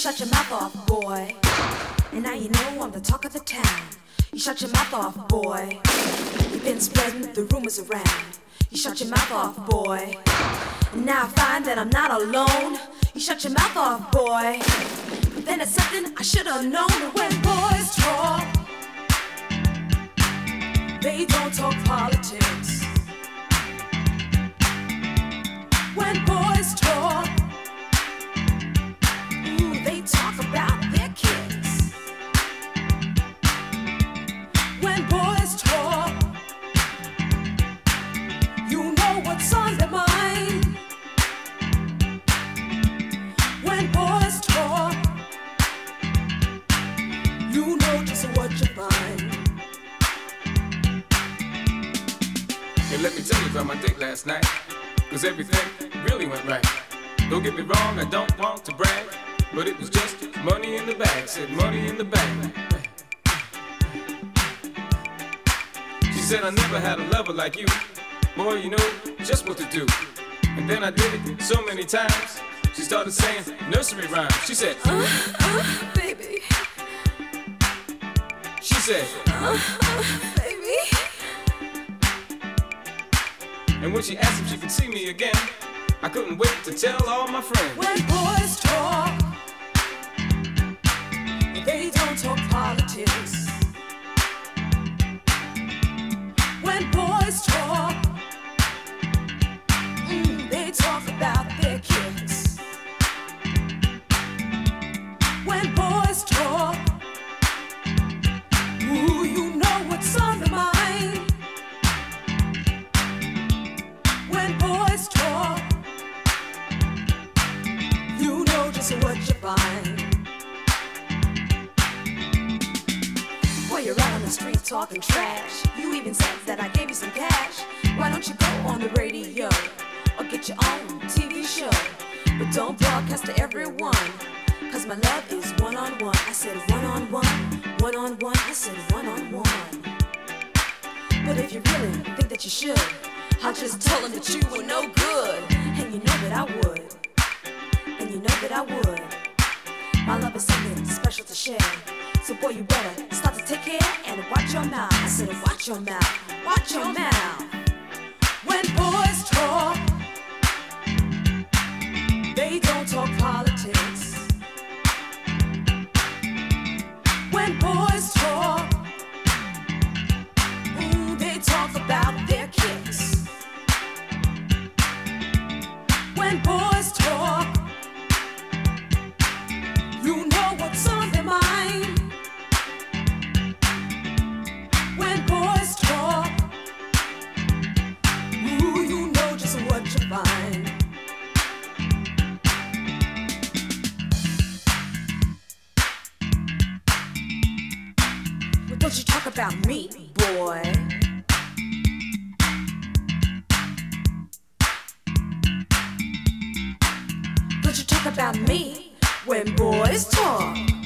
shut your mouth off, boy. And now you know I'm the talk of the town. You shut your mouth off, boy. You've been spreading the rumors around. You shut your mouth off, boy. And now I find that I'm not alone. You shut your mouth off, boy. But then it's something I should have known. When boys talk, they don't talk politics. When boys talk, ooh, they talk about their kids. When boys talk, you know what's on their mind. When boys talk, you know just what you find. Hey, let me tell you about my date last night, 'cause everything really went right. Don't get me wrong, I don't want to brag, but it was just money in the bag. Said money in the bag. She said I never had a lover like you. Boy, you know just what to do. And then I did it so many times. She started saying nursery rhymes. She said, baby. She said, Baby. and when she asked if she could see me again, I couldn't wait to tell all my friends. When boys talk, they don't talk politics. When boys talk, they talk about their kids. When boys talk, ooh, you know what's on their mind. When boys talk, you know just what you find. Boy, you're out on the street talking trash. You even said that I gave you some cash. Why don't you go on the radio or get your own TV show? But don't broadcast to everyone, 'cause my love is one-on-one. I said one-on-one, one-on-one. I said one-on-one. But if you really think that you should, I'll just tell them that you were no good. And you know that I would. And you know that I would. My love is something special to share. So boy, you better start to take care and watch your mouth. I said watch your mouth, watch your mouth. When boys talk, they don't talk politics. When boys talk, ooh, they talk about their kids. When boys talk, you know what's on their mind. When boys talk, ooh, you know just what you find. Well, don't you talk about me, boy. Don't you talk about me when boys talk.